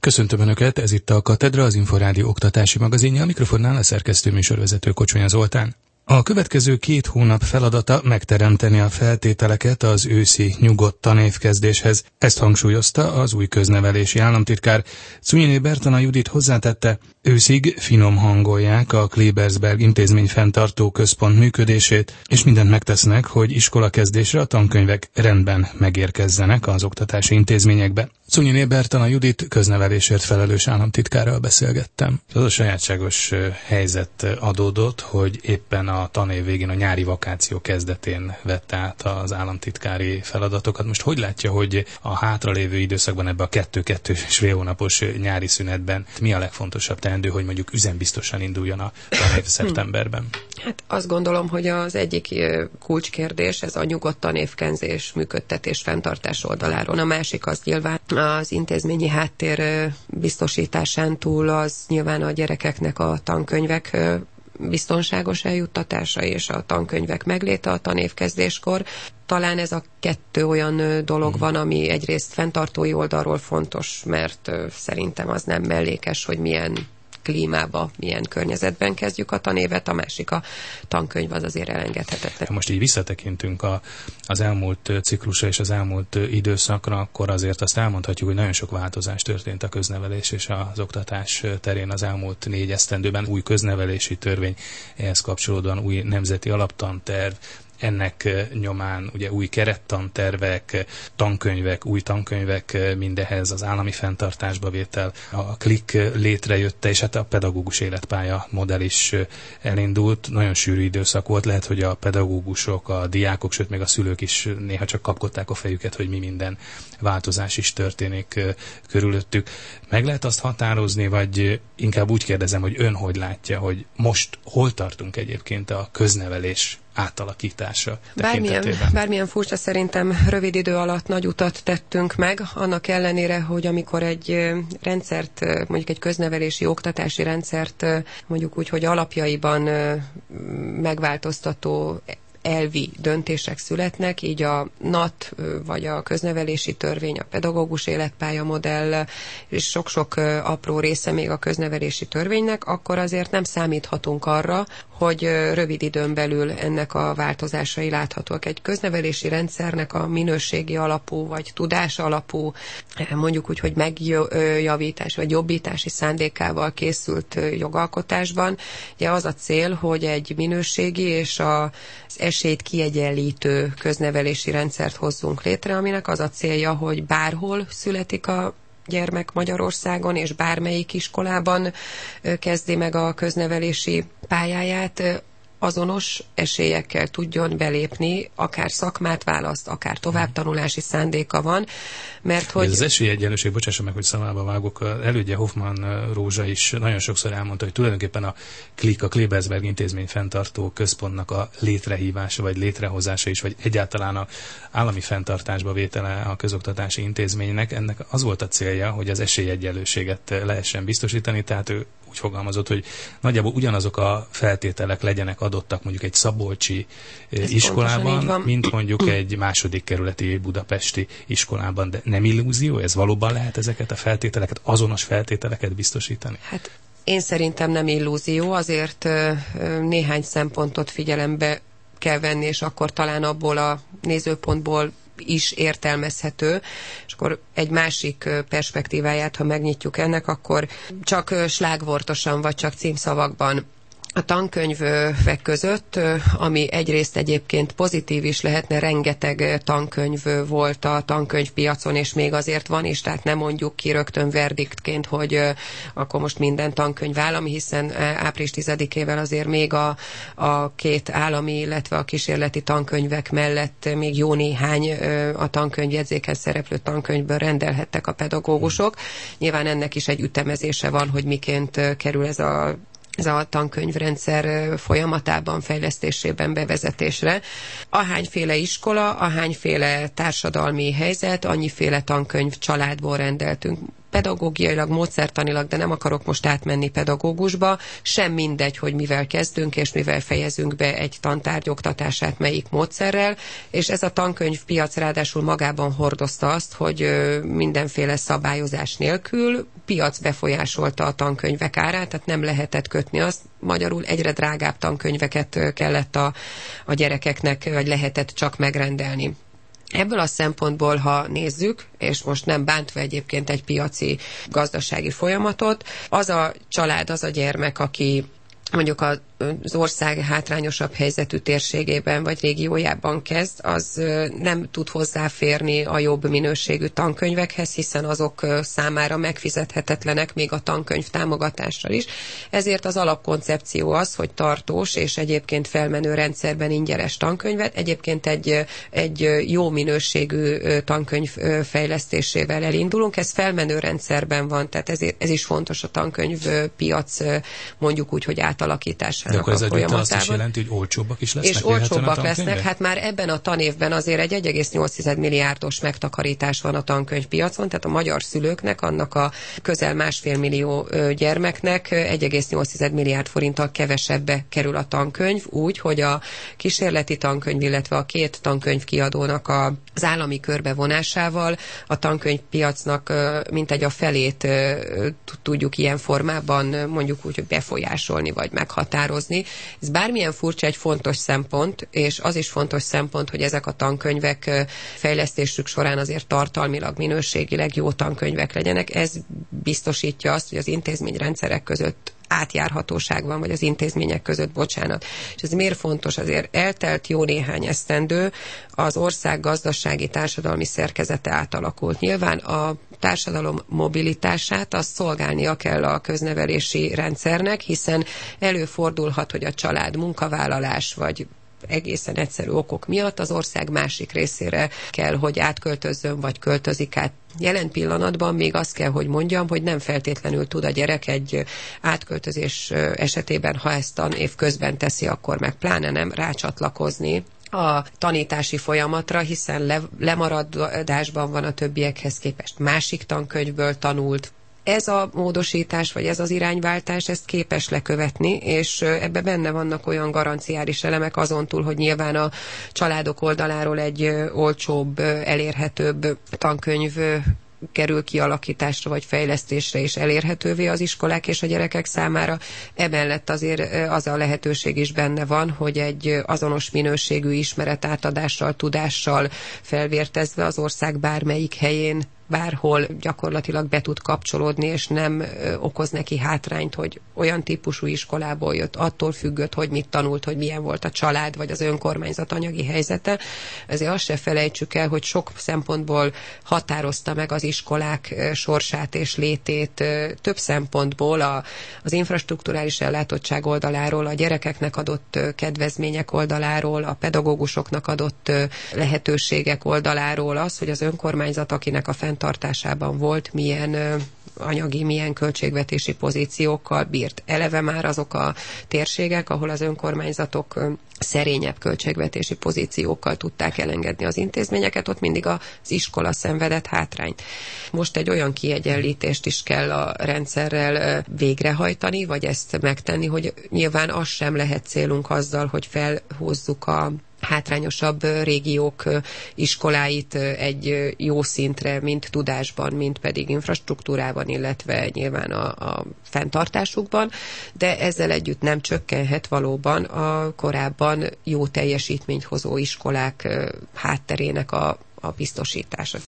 Köszöntöm Önöket, ez itt a Katedra, az Inforádió oktatási magazinja, a mikrofonnál a szerkesztő műsorvezető Kocsonya Zoltán. A következő 2 hónap feladata megteremteni a feltételeket az őszi nyugodt tanévkezdéshez. Ezt hangsúlyozta az új köznevelési államtitkár. Czunyiné Bertalan Judit hozzátette, őszig finom hangolják a Klebersberg intézmény fenntartó központ működését, és mindent megtesznek, hogy iskolakezdésre a tankönyvek rendben megérkezzenek az oktatási intézményekbe. Czunyiné Bertalan Judit köznevelésért felelős államtitkárral beszélgettem. Az a sajátságos helyzet adódott, hogy éppen a tanév végén, a nyári vakáció kezdetén vette át az államtitkári feladatokat. Most hogy látja, hogy a hátralévő időszakban, ebben a 2-2,5 hónapos nyári szünetben mi a legfontosabb teendő, hogy mondjuk üzembiztosan induljon a tanév szeptemberben? Hát azt gondolom, hogy az egyik kulcskérdés, ez a nyugodt tanévkenzés, működtetés, fenntartás oldaláról. A másik az nyilván az intézményi háttér biztosításán túl az nyilván a gyerekeknek a tankönyvek biztonságos eljuttatása és a tankönyvek megléte a tanévkezdéskor. Talán ez a 2 olyan dolog van, ami egyrészt fenntartói oldalról fontos, mert szerintem az nem mellékes, hogy milyen klímába, milyen környezetben kezdjük a tanévet, a másik a tankönyv az azért elengedhetetlen. Most így visszatekintünk az elmúlt ciklusra és az elmúlt időszakra, akkor azért azt elmondhatjuk, hogy nagyon sok változás történt a köznevelés és az oktatás terén az elmúlt 4 esztendőben. Új köznevelési törvény, ehhez kapcsolódóan új nemzeti alaptanterv, ennek nyomán ugye új kerettantervek, tankönyvek, új tankönyvek, mindehez az állami fenntartásba vétel, a KLIK létrejötte, és hát a pedagógus életpálya modell is elindult. Nagyon sűrű időszak volt, lehet, hogy a pedagógusok, a diákok, sőt még a szülők is néha csak kapkodták a fejüket, hogy mi minden változás is történik körülöttük. Meg lehet azt határozni, vagy inkább úgy kérdezem, hogy ön hogy látja, hogy most hol tartunk egyébként a köznevelés átalakítása tekintetében? Bármilyen furcsa, szerintem rövid idő alatt nagy utat tettünk meg, annak ellenére, hogy amikor egy rendszert, mondjuk egy köznevelési oktatási rendszert mondjuk úgy, hogy alapjaiban megváltoztató elvi döntések születnek, így a NAT, vagy a köznevelési törvény, a pedagógus életpálya modell, és sok-sok apró része még a köznevelési törvénynek, akkor azért nem számíthatunk arra, hogy rövid időn belül ennek a változásai láthatóak. Egy köznevelési rendszernek a minőségi alapú, vagy tudás alapú, mondjuk úgy, hogy megjavítás, vagy jobbítási szándékával készült jogalkotásban, ugye az a cél, hogy egy minőségi és az esélyt kiegyenlítő köznevelési rendszert hozzunk létre, aminek az a célja, hogy bárhol születik a gyermek Magyarországon, és bármelyik iskolában kezdi meg a köznevelési pályáját, azonos esélyekkel tudjon belépni, akár szakmát választ, akár továbbtanulási szándéka van, mert hogy... Ez az esélyegyenlőség, bocsássa meg, hogy szavába vágok, elődje Hoffmann Rózsa is nagyon sokszor elmondta, hogy tulajdonképpen a KLIK, a Klebersberg intézmény fenntartó központnak a létrehívása, vagy létrehozása is, vagy egyáltalán a állami fenntartásba vétele a közoktatási intézménynek, ennek az volt a célja, hogy az esélyegyenlőséget lehessen biztosítani, tehát ő úgy fogalmazott, hogy nagyjából ugyanazok a feltételek legyenek adottak mondjuk egy szabolcsi iskolában, mint mondjuk egy második kerületi budapesti iskolában. De nem illúzió? Ez valóban lehet ezeket a feltételeket, azonos feltételeket biztosítani? Hát én szerintem nem illúzió, azért néhány szempontot figyelembe kell venni, és akkor talán abból a nézőpontból is értelmezhető, és akkor egy másik perspektíváját, ha megnyitjuk ennek, akkor csak slágvortosan, vagy csak címszavakban a tankönyvek között, ami egyrészt egyébként pozitív is lehetne, rengeteg tankönyv volt a tankönyvpiacon, és még azért van is, tehát nem mondjuk ki rögtön verdiktként, hogy akkor most minden tankönyv állami, hiszen április 10-ével azért még a 2 állami, illetve a kísérleti tankönyvek mellett még jó néhány a tankönyvjegyzékhez szereplő tankönyvből rendelhettek a pedagógusok. Nyilván ennek is egy ütemezése van, hogy miként kerül ez a tankönyvrendszer folyamatában, fejlesztésében, bevezetésre. Ahányféle iskola, ahányféle társadalmi helyzet, annyiféle tankönyv családból rendeltünk. pedagógiailag, módszertanilag, de nem akarok most átmenni pedagógusba, sem mindegy, hogy mivel kezdünk és mivel fejezünk be egy tantárgy oktatását, melyik módszerrel, és ez a tankönyvpiac ráadásul magában hordozta azt, hogy mindenféle szabályozás nélkül piac befolyásolta a tankönyvek árát, tehát nem lehetett kötni azt, magyarul egyre drágább tankönyveket kellett a gyerekeknek, vagy lehetett csak megrendelni. Ebből a szempontból, ha nézzük, és most nem bántva egyébként egy piaci gazdasági folyamatot, az a család, az a gyermek, aki mondjuk az ország hátrányosabb helyzetű térségében vagy régiójában kezd, az nem tud hozzáférni a jobb minőségű tankönyvekhez, hiszen azok számára megfizethetetlenek még a tankönyv támogatással is. Ezért az alapkoncepció az, hogy tartós és egyébként felmenő rendszerben ingyenes tankönyvet, egyébként egy jó minőségű tankönyv fejlesztésével elindulunk. Ez felmenő rendszerben van, tehát ez is fontos a tankönyvpiac, mondjuk úgy, hogy átalakításának a folyamatában. De akkor ez azt is jelenti, hogy olcsóbbak is lesznek? És olcsóbbak lesznek, hát már ebben a tanévben azért egy 1,8 milliárdos megtakarítás van a tankönyvpiacon, tehát a magyar szülőknek, annak a közel 1,5 millió gyermeknek 1,8 milliárd forinttal kevesebbe kerül a tankönyv, úgy, hogy a kísérleti tankönyv, illetve a két tankönyvkiadónak az állami körbevonásával a tankönyvpiacnak mintegy a felét tudjuk ilyen formában mondjuk úgy, hogy befolyásolni vagy meghatározni. Ez bármilyen furcsa, egy fontos szempont, és az is fontos szempont, hogy ezek a tankönyvek fejlesztésük során azért tartalmilag, minőségileg jó tankönyvek legyenek. Ez biztosítja azt, hogy az intézményrendszerek között átjárhatóság van, vagy az intézmények között, bocsánat. És ez miért fontos? Azért eltelt jó néhány esztendő, az ország gazdasági, társadalmi szerkezete átalakult. Nyilván a társadalom mobilitását azt szolgálnia kell a köznevelési rendszernek, hiszen előfordulhat, hogy a család munkavállalás, vagy egészen egyszerű okok miatt az ország másik részére kell, hogy átköltözzön, vagy költözik át. Jelen pillanatban még azt kell, hogy mondjam, hogy nem feltétlenül tud a gyerek egy átköltözés esetében, ha ezt tanév közben teszi, akkor meg pláne nem rácsatlakozni a tanítási folyamatra, hiszen lemaradásban van a többiekhez képest, másik tankönyvből tanult. Ez a módosítás, vagy ez az irányváltás, ezt képes lekövetni, és ebbe benne vannak olyan garanciális elemek azon túl, hogy nyilván a családok oldaláról egy olcsóbb, elérhetőbb tankönyv kerül kialakításra vagy fejlesztésre és elérhetővé az iskolák és a gyerekek számára. Emellett azért az a lehetőség is benne van, hogy egy azonos minőségű ismeretátadással, tudással felvértezve az ország bármelyik helyén, bárhol gyakorlatilag be tud kapcsolódni, és nem okoz neki hátrányt, hogy olyan típusú iskolából jött, attól függött, hogy mit tanult, hogy milyen volt a család, vagy az önkormányzat anyagi helyzete. Ezért azt se felejtsük el, hogy sok szempontból határozta meg az iskolák sorsát és létét, több szempontból az infrastrukturális ellátottság oldaláról, a gyerekeknek adott kedvezmények oldaláról, a pedagógusoknak adott lehetőségek oldaláról az, hogy az önkormányzat, akinek a fenntartásában volt, milyen anyagi, milyen költségvetési pozíciókkal bírt. Eleve már azok a térségek, ahol az önkormányzatok szerényebb költségvetési pozíciókkal tudták elengedni az intézményeket, ott mindig az iskola szenvedett hátrányt. Most egy olyan kiegyenlítést is kell a rendszerrel végrehajtani, vagy ezt megtenni, hogy nyilván az sem lehet célunk azzal, hogy felhozzuk a hátrányosabb régiók iskoláit egy jó szintre, mint tudásban, mint pedig infrastruktúrában, illetve nyilván a fenntartásukban, de ezzel együtt nem csökkenhet valóban a korábban jó teljesítményt hozó iskolák hátterének a biztosítása.